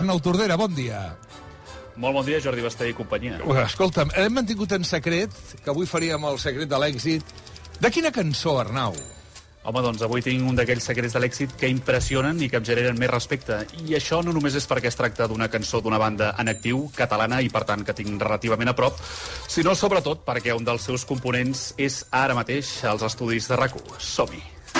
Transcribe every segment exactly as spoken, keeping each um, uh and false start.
Arnau Tordera, bon dia. Molt bon dia, Jordi Basté i companyia. Escolta'm, hem mantingut en secret, que avui faríem el secret de l'èxit. De quina cançó, Arnau? Home, doncs avui tinc un d'aquells secrets de l'èxit que impressionen i que em generen més respecte. I això no només és perquè es tracta d'una cançó d'una banda en actiu, catalana, i per tant que tinc relativament a prop, sinó sobretot perquè un dels seus components és ara mateix als estudis de RAC u. Som-hi.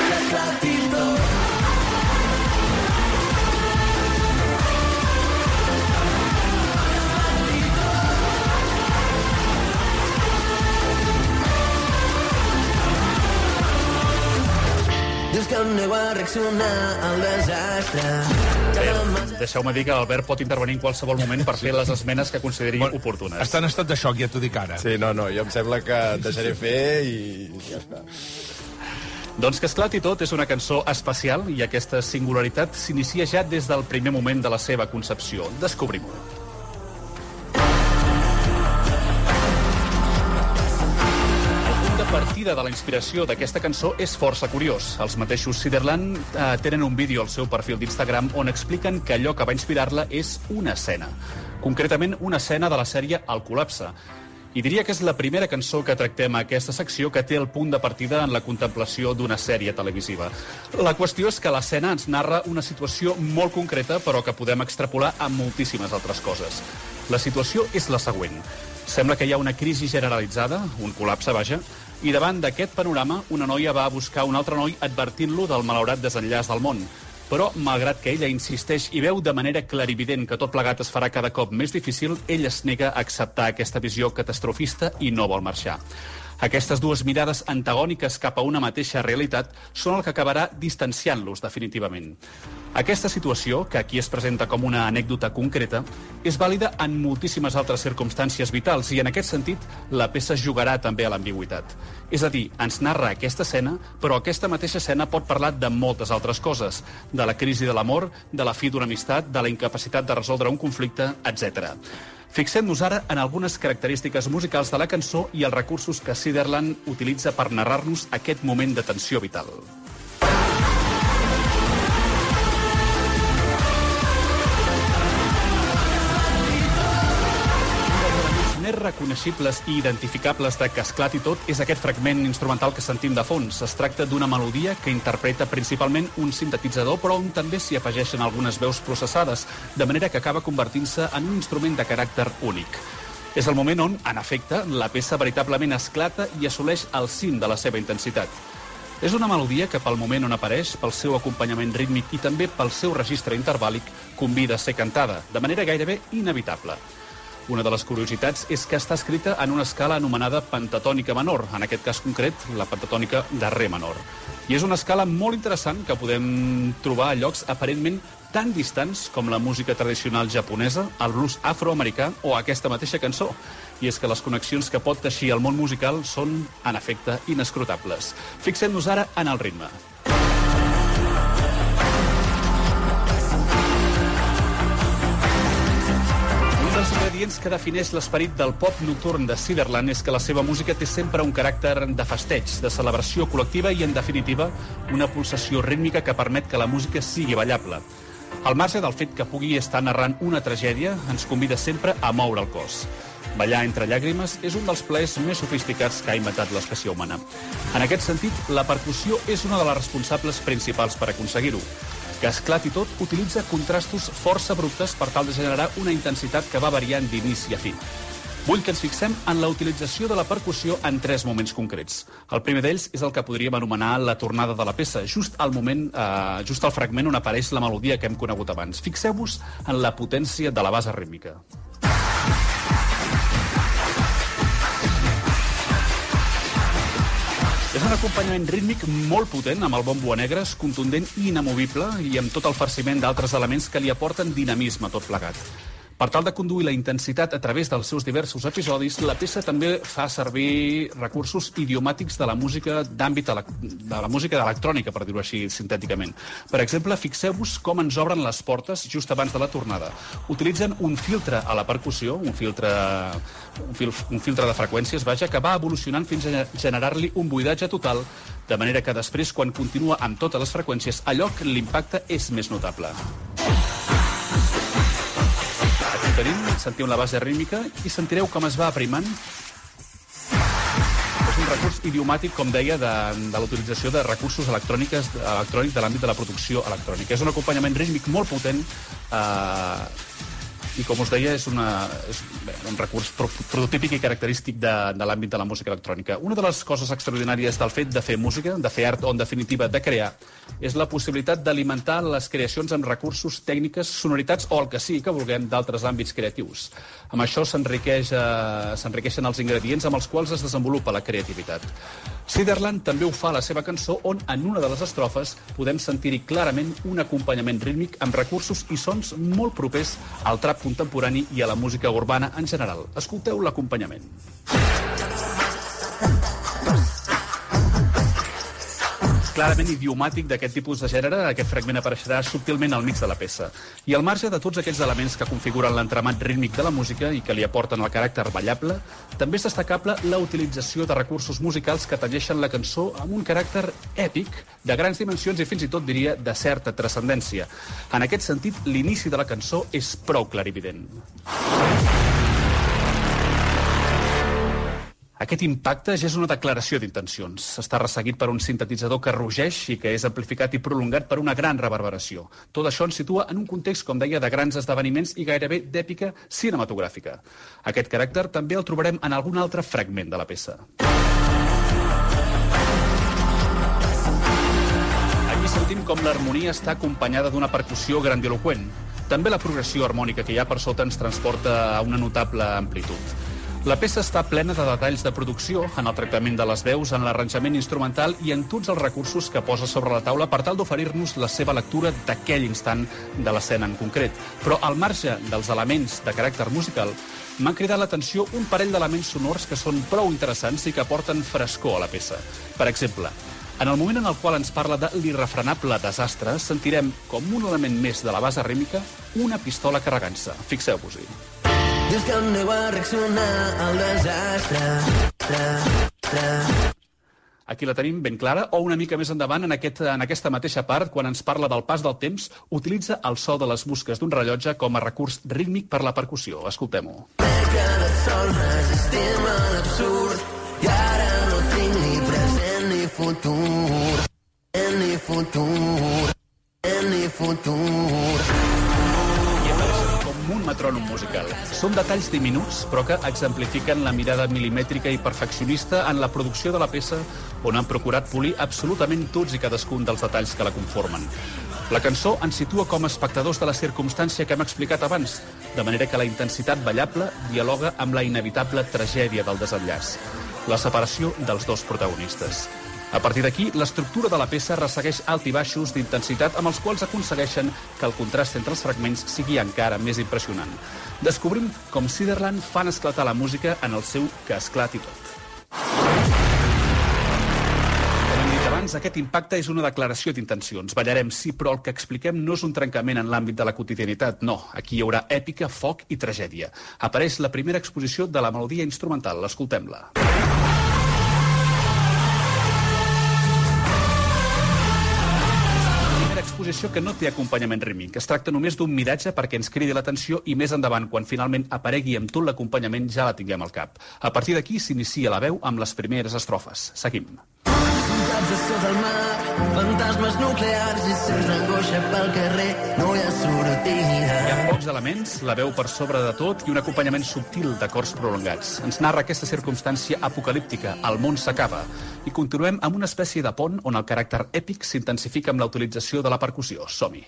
Dius que aneu a reaccionar al desastre. Bé, deixeu-me dir que l'Albert pot intervenir en qualsevol moment per fer les esmenes que consideri Bueno, oportunes. Està en estat de xoc, ja t'ho dic ara. Sí, no, no, jo em sembla que et deixaré fer i ja està. Doncs que esclati tot és una cançó especial i aquesta singularitat s'inicia ja des del primer moment de la seva concepció. Descobrim-ho. La partida de la inspiració d'aquesta cançó és força curiós. Els mateixos Ciderland eh, tenen un vídeo al seu perfil d'Instagram on expliquen que allò que va inspirar-la és una escena. Concretament, una escena de la sèrie El col·lapse. I diria que és la primera cançó que tractem a aquesta secció que té el punt de partida en la contemplació d'una sèrie televisiva. La qüestió és que l'escena ens narra una situació molt concreta, però que podem extrapolar a moltíssimes altres coses. La situació és la següent. Sembla que hi ha una crisi generalitzada, un col·lapse, vaja, i davant d'aquest panorama, una noia va a buscar un altre noi advertint-lo del malaurat desenllaç del món. Però, malgrat que ella insisteix i veu de manera clarivident que tot plegat es farà cada cop més difícil, ell es nega a acceptar aquesta visió catastrofista i no vol marxar. Aquestes dues mirades antagòniques cap a una mateixa realitat són el que acabarà distanciant-los definitivament. Aquesta situació, que aquí es presenta com una anècdota concreta, és vàlida en moltíssimes altres circumstàncies vitals i, en aquest sentit, la peça jugarà també a l'ambigüitat. És a dir, ens narra aquesta escena, però aquesta mateixa escena pot parlar de moltes altres coses, de la crisi de l'amor, de la fi d'una amistat, de la incapacitat de resoldre un conflicte, etcètera. Fixem-nos ara en algunes característiques musicals de la cançó i els recursos que Ciderland utilitza per narrar-nos aquest moment de tensió vital. Més reconeixibles i identificables de Que esclati tot és aquest fragment instrumental que sentim de fons. Es tracta d'una melodia que interpreta principalment un sintetitzador, però on també s'hi afegeixen algunes veus processades, de manera que acaba convertint-se en un instrument de caràcter únic. És el moment on, en efecte, la peça veritablement esclata i assoleix el cim de la seva intensitat. És una melodia que, pel moment on apareix, pel seu acompanyament rítmic i també pel seu registre intervàlic, convida a ser cantada, de manera gairebé inevitable. Una de les curiositats és que està escrita en una escala anomenada pentatònica menor, en aquest cas concret, la pentatònica de re menor. I és una escala molt interessant que podem trobar a llocs aparentment tan distants com la música tradicional japonesa, el blues afroamericà o aquesta mateixa cançó. I és que les connexions que pot teixir el món musical són, en efecte, inescrutables. Fixem-nos ara en el ritme. Els ingredients que defineix l'esperit del pop nocturn de Ciderland és que la seva música té sempre un caràcter de festeig, de celebració col·lectiva i, en definitiva, una pulsació rítmica que permet que la música sigui ballable. Al marge del fet que pugui estar narrant una tragèdia, ens convida sempre a moure el cos. Ballar entre llàgrimes és un dels plaers més sofisticats que ha inventat l'espècie humana. En aquest sentit, la percussió és una de les responsables principals per aconseguir-ho. Que esclati tot utilitza contrastos força abruptes per tal de generar una intensitat que va variant d'inici a fi. Vull que ens fixem en la utilització de la percussió en tres moments concrets. El primer d'ells és el que podríem anomenar la tornada de la peça, just al moment, eh, just al fragment on apareix la melodia que hem conegut abans. Fixeu-vos en la potència de la base rítmica. És un acompanyament rítmic molt potent, amb el bombo a negres, contundent i inamovible, i amb tot el farciment d'altres elements que li aporten dinamisme a tot plegat. Per tal de conduir la intensitat a través dels seus diversos episodis, la peça també fa servir recursos idiomàtics de la música d'àmbit de la música electrònica, per dir-ho així sintèticament. Per exemple, fixeu-vos com ens obren les portes just abans de la tornada. Utilitzen un filtre a la percussió, un filtre, un, fil, un filtre de freqüències, vaja, que va evolucionant fins a generar-li un buidatge total, de manera que després, quan continua amb totes les freqüències, allò que l'impacte és més notable. ho tenim, sentiu la base rítmica i sentireu com es va aprimant. És un recurs idiomàtic, com deia, de, de la utilització de recursos electrònics electrònics de l'àmbit de la producció electrònica. És un acompanyament rítmic molt potent eh, i, com us deia, és, una, és bé, un recurs prototípic i característic de, de l'àmbit de la música electrònica. Una de les coses extraordinàries del fet de fer música, de fer art o, en definitiva, de crear, és la possibilitat d'alimentar les creacions amb recursos, tècniques, sonoritats o el que sigui que vulguem d'altres àmbits creatius. Amb això s'enriqueix, eh, s'enriqueixen els ingredients amb els quals es desenvolupa la creativitat. Siderland també ho fa a la seva cançó, on en una de les estrofes podem sentir-hi clarament un acompanyament rítmic amb recursos i sons molt propers al trap contemporani i a la música urbana en general. Escolteu l'acompanyament. Clarament idiomàtic d'aquest tipus de gènere, aquest fragment apareixerà subtilment al mig de la peça. I al marge de tots aquells elements que configuren l'entramat rítmic de la música i que li aporten el caràcter ballable, també és destacable la utilització de recursos musicals que tanyeixen la cançó amb un caràcter èpic, de grans dimensions i fins i tot, diria, de certa transcendència. En aquest sentit, l'inici de la cançó és prou clarivident. Aquest impacte ja és una declaració d'intencions. Està resseguit per un sintetitzador que rugeix i que és amplificat i prolongat per una gran reverberació. Tot això ens situa en un context, com deia, de grans esdeveniments i gairebé d'èpica cinematogràfica. Aquest caràcter també el trobarem en algun altre fragment de la peça. Aquí sentim com l'harmonia està acompanyada d'una percussió grandiloqüent. També la progressió harmònica que hi ha per sota ens transporta a una notable amplitud. La peça està plena de detalls de producció, en el tractament de les veus, en l'arranjament instrumental i en tots els recursos que posa sobre la taula per tal d'oferir-nos la seva lectura d'aquell instant de l'escena en concret. Però al marge dels elements de caràcter musical, m'han cridat l'atenció un parell d'elements sonors que són prou interessants i que aporten frescor a la peça. Per exemple, en el moment en el qual ens parla de l'irrefrenable desastre, sentirem, com un element més de la base rítmica, una pistola carregant-se. Fixeu-vos-hi. Dius que aneu a reaccionar al desastre. Tra, tra. Aquí la tenim ben clara, o una mica més endavant, en, aquest, en aquesta mateixa part, quan ens parla del pas del temps, utilitza el so de les busques d'un rellotge com a recurs rítmic per la percussió. Escoltem-ho. M'he quedat sol resistim a l'absurd i ara no tinc ni present ni futur. Ni futur. Ni futur. Un metrònom musical. Són detalls diminuts, però que exemplifiquen la mirada milimètrica i perfeccionista en la producció de la peça, on han procurat polir absolutament tots i cadascun dels detalls que la conformen. La cançó ens situa com a espectadors de la circumstància que hem explicat abans, de manera que la intensitat ballable dialoga amb la inevitable tragèdia del desenllaç, la separació dels dos protagonistes. A partir d'aquí, l'estructura de la peça ressegueix alt i baixos d'intensitat amb els quals aconsegueixen que el contrast entre els fragments sigui encara més impressionant. Descobrim com Siderland fan esclatar la música en el seu que esclati tot. Com hem dit abans, aquest impacte és una declaració d'intencions. Ballarem, sí, però el que expliquem no és un trencament en l'àmbit de la quotidianitat. No, aquí hi haurà èpica, foc i tragèdia. Apareix la primera exposició de la melodia instrumental. Escoltem-la. Exposició que no té acompanyament rítmic. Es tracta només d'un miratge perquè ens cridi l'atenció i més endavant, quan finalment aparegui amb tot l'acompanyament, ja la tinguem al cap. A partir d'aquí s'inicia la veu amb les primeres estrofes. Seguim. Ciutats a sota el mar, fantasmes nuclears i sents angoixa pel carrer, no hi ha sortida. Hi ha pocs elements, la veu per sobre de tot i un acompanyament subtil d'acords prolongats. Ens narra aquesta circumstància apocalíptica, el món s'acaba, i continuem amb una espècie de pont on el caràcter èpic s'intensifica amb la utilització de la percussió. Som-hi.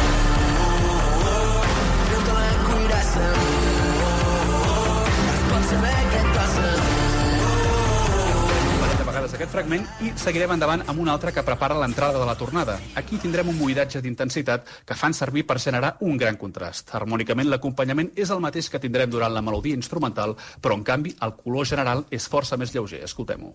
Aquest fragment i seguirem endavant amb un altre que prepara l'entrada de la tornada. Aquí tindrem un buidatge d'intensitat que fan servir per generar un gran contrast. Harmònicament, l'acompanyament és el mateix que tindrem durant la melodia instrumental, però en canvi el color general és força més lleuger. Escoltem-ho.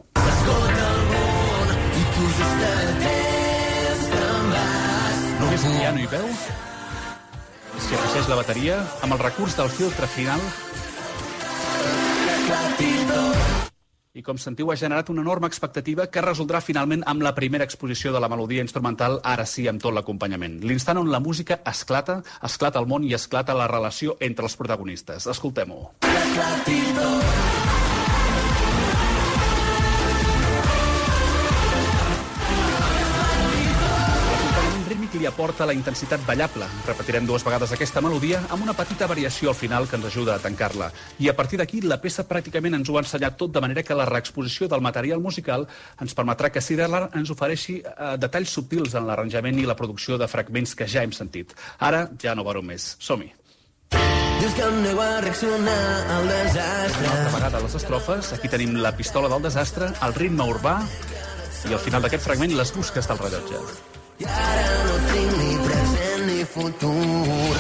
Només piano i veu. S'hi afegeix la bateria amb el recurs del filtre final. I com sentiu, ha generat una enorme expectativa que resoldrà finalment amb la primera exposició de la melodia instrumental, ara sí, amb tot l'acompanyament. L'instant on la música esclata, esclata el món i esclata la relació entre els protagonistes. Escoltem-ho. Rítmic li aporta la intensitat ballable. Repetirem dues vegades aquesta melodia amb una petita variació al final que ens ajuda a tancar-la. I a partir d'aquí, la peça pràcticament ens ho ha ensenyat tot, de manera que la reexposició del material musical ens permetrà que Siderland ens ofereixi eh, detalls subtils en l'arranjament i la producció de fragments que ja hem sentit. Ara ja no veureu més. Som-hi. Dius que em nego a reaccionar al desastre. Una altra vegada les estrofes. Aquí tenim la pistola del desastre, el ritme urbà i al final d'aquest fragment les busques del rellotge. I ara no tinc ni present ni futur.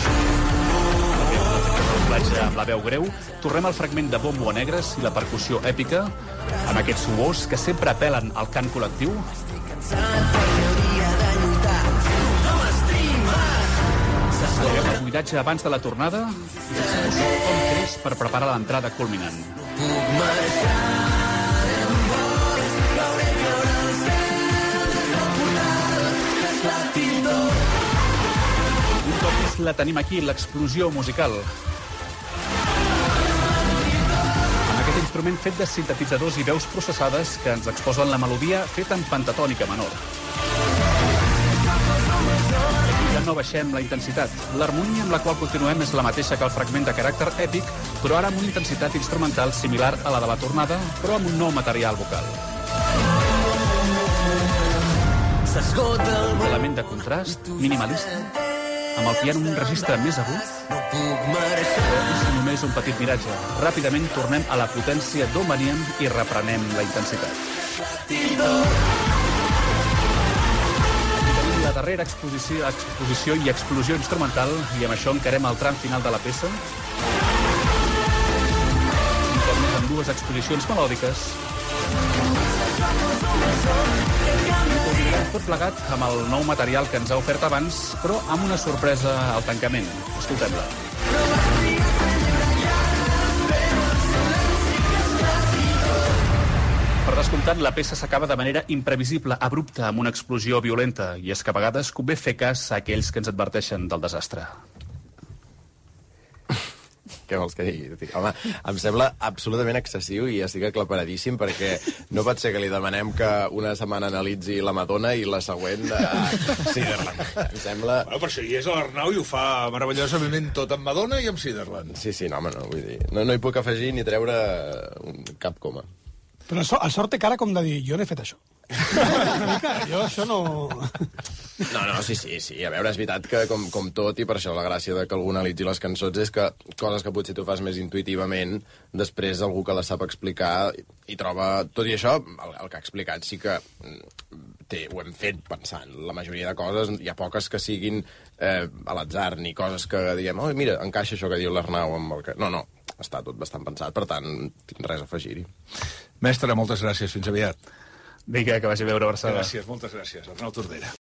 Amb la veu greu, tornem al fragment de Bombo a Negres i la percussió èpica, amb aquests suors que sempre apel·len al cant col·lectiu. Arribem al buidatge abans de la tornada i l'explosió com creix per preparar l'entrada culminant. Puc marxar. Un cop més la tenim aquí, l'explosió musical. Amb aquest instrument fet de sintetitzadors i veus processades que ens exposen la melodia feta en pentatònica menor. Aquí ja no baixem la intensitat. L'harmonia amb la qual continuem és la mateixa que el fragment de caràcter èpic, però ara amb una intensitat instrumental similar a la de la tornada, però amb un nou material vocal. Un element de contrast, minimalista, amb el piano en un registre més agut, és només un petit miratge. Ràpidament tornem a la potència d'on veníem i reprenem la intensitat. Aquí tenim la darrera exposició, exposició i explosió instrumental i amb això encarem el tram final de la peça. Un cop més amb dues exposicions melòdiques. Tot plegat amb el nou material que ens ha ofert abans, però amb una sorpresa al tancament. Escoltem-la. Per descomptat, la peça s'acaba de manera imprevisible, abrupta, amb una explosió violenta, i és que a vegades convé fer cas a aquells que ens adverteixen del desastre. Què vols que digui? Home, em sembla absolutament excessiu i estic aclaparadíssim perquè no pot ser que li demanem que una setmana analitzi la Madonna i la següent a Siderland. Em sembla... Bueno, per això hi és l'Arnau i ho fa meravellosament tot amb Madonna i amb Siderland. Sí, sí, no, home, no, vull dir... No, no hi puc afegir ni treure un, cap coma. Però el, so, el sort té cara com de dir, jo no he fet això. Una mica, jo això no... No, no, sí, sí, sí. A veure, és veritat que com, com tot, i per això la gràcia de que algú analitzi les cançons és que coses que potser tu fas més intuïtivament, després algú que les sap explicar i troba... Tot i això, el, el que ha explicat sí que té, ho hem fet pensant. La majoria de coses, hi ha poques que siguin eh, a l'atzar, ni coses que diguem, oh, mira, encaixa això que diu l'Arnau amb el que... No, no, està tot bastant pensat, per tant, tinc res a afegir-hi. Mestre, moltes gràcies. Fins aviat. Vinga, que vagi a veure Barcelona. Gràcies, moltes gràcies. Arnau Tordera.